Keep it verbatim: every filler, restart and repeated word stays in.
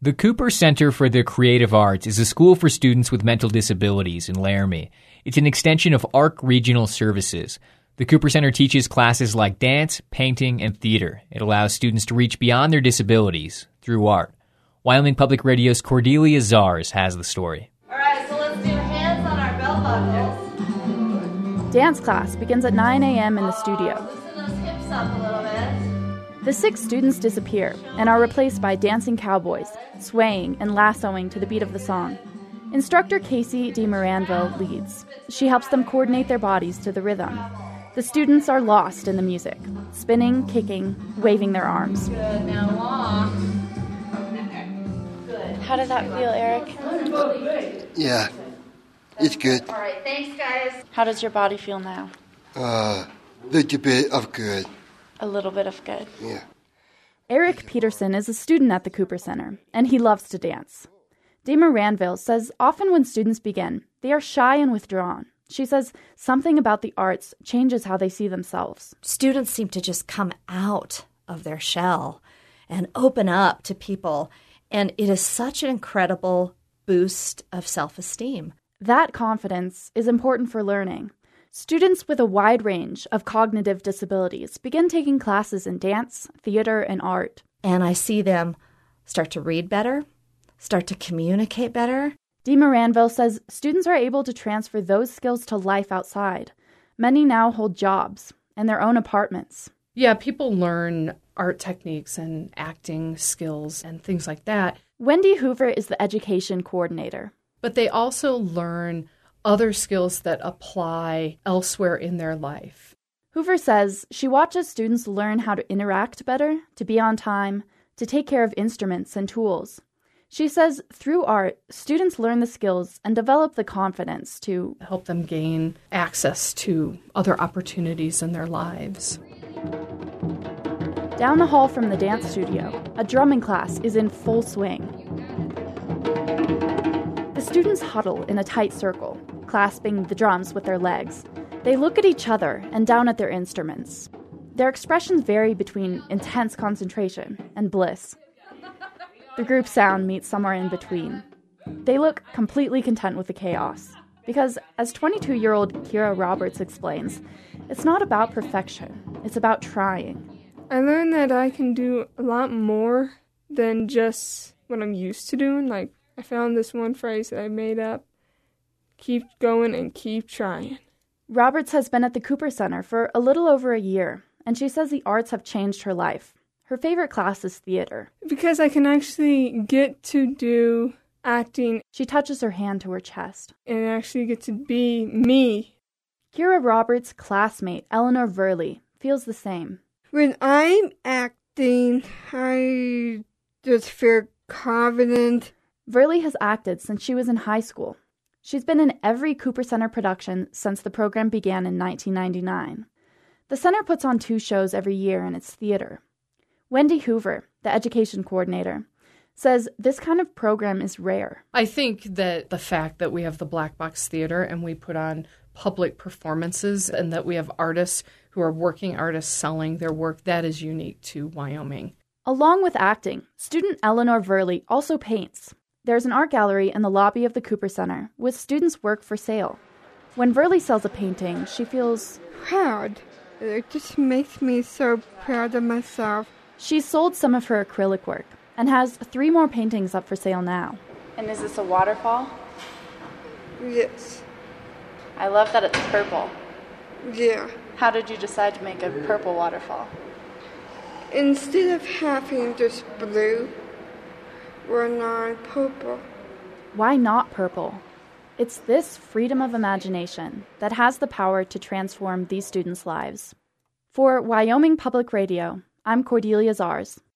The Cooper Center for the Creative Arts is a school for students with mental disabilities in Laramie. It's an extension of A R C Regional Services. The Cooper Center teaches classes like dance, painting, and theater. It allows students to reach beyond their disabilities through art. Wyoming Public Radio's Cordelia Zars has the story. All right, so let's do hands on our belt buckles. Dance class begins at nine a.m. in the studio. Loosen those hips up a little bit. The six students disappear and are replaced by dancing cowboys, swaying and lassoing to the beat of the song. Instructor Casey DeMoranville leads. She helps them coordinate their bodies to the rhythm. The students are lost in the music, spinning, kicking, waving their arms. Good, now walk. Good. How did that feel, Eric? Yeah, it's good. All right, thanks, guys. How does your body feel now? Uh, little bit of good. A little bit of good. Yeah. Eric Peterson is a student at the Cooper Center, and he loves to dance. DeMoranville says often when students begin, they are shy and withdrawn. She says something about the arts changes how they see themselves. Students seem to just come out of their shell and open up to people, and it is such an incredible boost of self-esteem. That confidence is important for learning. Students with a wide range of cognitive disabilities begin taking classes in dance, theater, and art. And I see them start to read better, start to communicate better. DeMoranville says students are able to transfer those skills to life outside. Many now hold jobs and their own apartments. Yeah, people learn art techniques and acting skills and things like that. Wendy Hoover is the education coordinator. But they also learn other skills that apply elsewhere in their life. Hoover says she watches students learn how to interact better, to be on time, to take care of instruments and tools. She says through art, students learn the skills and develop the confidence to help them gain access to other opportunities in their lives. Down the hall from the dance studio, a drumming class is in full swing. The students huddle in a tight circle, clasping the drums with their legs. They look at each other and down at their instruments. Their expressions vary between intense concentration and bliss. The group sound meets somewhere in between. They look completely content with the chaos. Because, as twenty-two-year-old Kira Roberts explains, it's not about perfection, it's about trying. I learned that I can do a lot more than just what I'm used to doing. Like, I found this one phrase that I made up. Keep going and keep trying. Roberts has been at the Cooper Center for a little over a year, and she says the arts have changed her life. Her favorite class is theater. Because I can actually get to do acting. She touches her hand to her chest. And actually get to be me. Kira Roberts' classmate, Eleanor Verley, feels the same. When I'm acting, I just feel confident. Verley has acted since she was in high school. She's been in every Cooper Center production since the program began in nineteen ninety-nine. The center puts on two shows every year in its theater. Wendy Hoover, the education coordinator, says this kind of program is rare. I think that the fact that we have the Black Box Theater and we put on public performances and that we have artists who are working artists selling their work, that is unique to Wyoming. Along with acting, student Eleanor Verley also paints. There's an art gallery in the lobby of the Cooper Center with students' work for sale. When Verley sells a painting, she feels proud. It just makes me so proud of myself. She's sold some of her acrylic work and has three more paintings up for sale now. And is this a waterfall? Yes. I love that it's purple. Yeah. How did you decide to make a purple waterfall? Instead of having just blue, we're not purple. Why not purple? It's this freedom of imagination that has the power to transform these students' lives. For Wyoming Public Radio, I'm Cordelia Zars.